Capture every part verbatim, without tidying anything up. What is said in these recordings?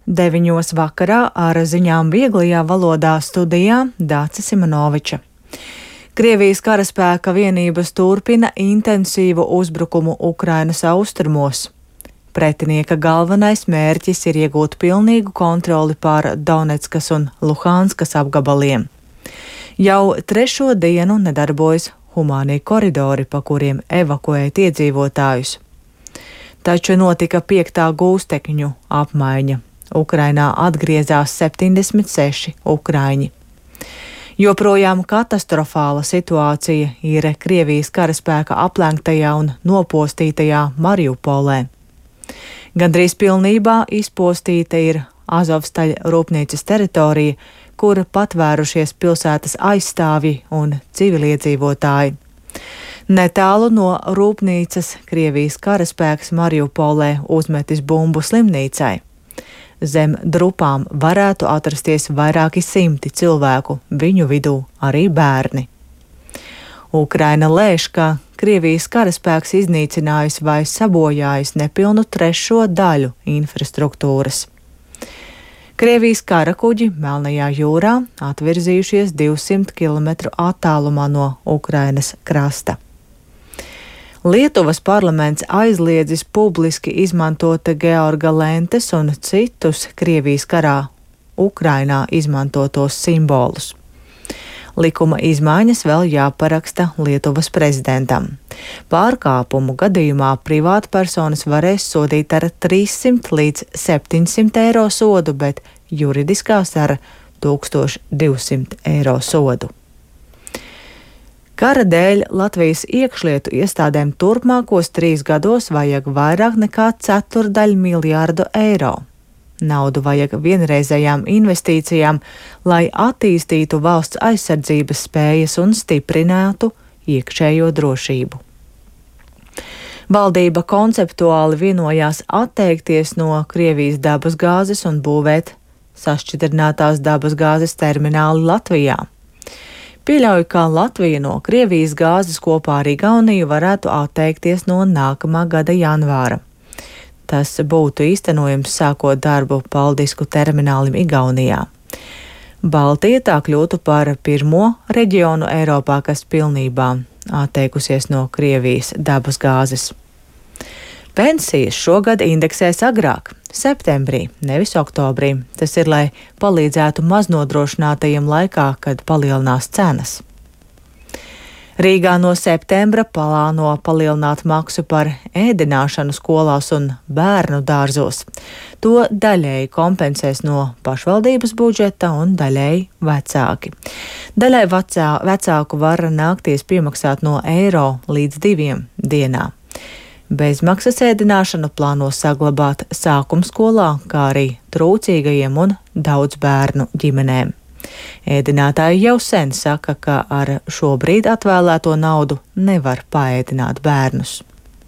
Deviņos vakarā ar ziņām vieglajā valodā studijā Dāce Simonoviča. Krievijas karaspēka vienības turpina intensīvu uzbrukumu Ukrainas austrumos. Pretinieka galvenais mērķis ir iegūt pilnīgu kontroli pār Donetskas un Luhanskas apgabaliem. Jau trešo dienu nedarbojas humānie koridori, pa kuriem evakuēt iedzīvotājus. Taču notika piektā gūstekņu apmaiņa. Ukrainā atgriezās septiņdesmit seši ukraiņi. Joprojām katastrofāla situācija ir Krievijas karaspēka aplenktajā un nopostītajā Mariupolē. Gandrīz pilnībā izpostīta ir Azovstaļa rūpnīcas teritorija, kur patvērušies pilsētas aizstāvji un civiliedzīvotāji. Netālu no rūpnīcas Krievijas karaspēks Mariupolē uzmetis bumbu slimnīcai. Zem drupām varētu atrasties vairāki simti cilvēku, viņu vidū arī bērni. Ukraina lēš, ka Krievijas karaspēks iznīcinājis vai sabojājis nepilnu trešo daļu infrastruktūras. Krievijas karakuģi Melnajā jūrā atvirzījušies divsimt kilometru attālumā no Ukrainas krasta. Lietuvas parlaments aizliedzis publiski izmantot Georga lentes un citus Krievijas karā Ukrainā izmantotos simbolus. Likuma izmaiņas vēl jāparaksta Lietuvas prezidentam. Pārkāpumu gadījumā privātpersonas varēs sodīt ar trīssimt līdz septiņsimt eiro sodu, bet juridiskās ar tūkstoš divsimt eiro sodu. Kara dēļ Latvijas iekšlietu iestādēm turpmākos trīs gados vajag vairāk nekā ceturdaļu miljārdu eiro. Naudu vajag vienreizējām investīcijām, lai attīstītu valsts aizsardzības spējas un stiprinātu iekšējo drošību. Valdība konceptuāli vienojās atteikties no Krievijas dabas gāzes un būvēt sašķidrinātās dabas gāzes termināli Latvijā. Pieļauj, ka Latvija no Krievijas gāzes kopā ar Igauniju varētu atteikties no nākamā gada janvāra. Tas būtu īstenojams sākot darbu Paldisku terminālim Igaunijā. Baltija tā kļūtu par pirmo reģionu Eiropā, kas pilnībā atteikusies no Krievijas dabas gāzes. Pensijas šogad indeksēs agrāk, septembrī, nevis oktobrī. Tas ir, lai palīdzētu maznodrošinātajiem laikā, kad palielinās cenas. Rīgā no septembra plāno palielināt maksu par ēdināšanu skolās un bērnu dārzos. To daļēji kompensēs no pašvaldības budžeta un daļēji vecāki. Daļai vecā, vecāku var nākties piemaksāt no eiro līdz diviem dienā. Bezmaksas ēdināšanu plāno saglabāt sākumskolā, kā arī trūcīgajiem un daudz bērnu ģimenēm. Ēdinātāji jau sen saka, ka ar šobrīd atvēlēto naudu nevar paēdināt bērnus.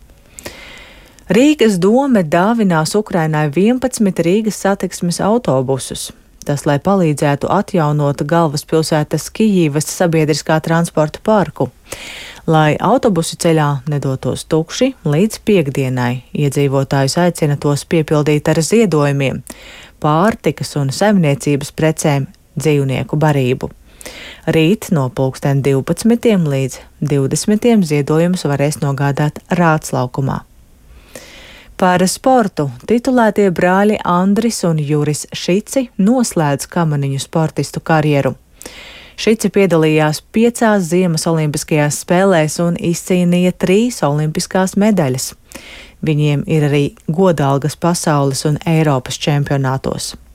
Rīgas dome dāvinās Ukrainai vienpadsmit Rīgas satiksmes autobusus. Tas, lai palīdzētu atjaunot galvaspilsētas Kijivas sabiedriskā transporta parku. Lai autobusu ceļā nedotos tukši, līdz piekdienai iedzīvotājus aicina tos piepildīt ar ziedojumiem, pārtikas un saimniecības precēm, dzīvnieku barību. Rīt no pulksten divpadsmitiem līdz divdesmitiem ziedojumus varēs nogādāt Rātslaukumā. Par sportu titulētie brāļi Andris un Juris Šici noslēdz kamaniņu sportistu karjeru. Šici piedalījās piecās ziemas olimpiskajās spēlēs un izcīnīja trīs olimpiskās medaļas. Viņiem ir arī godalgas pasaules un Eiropas čempionātos.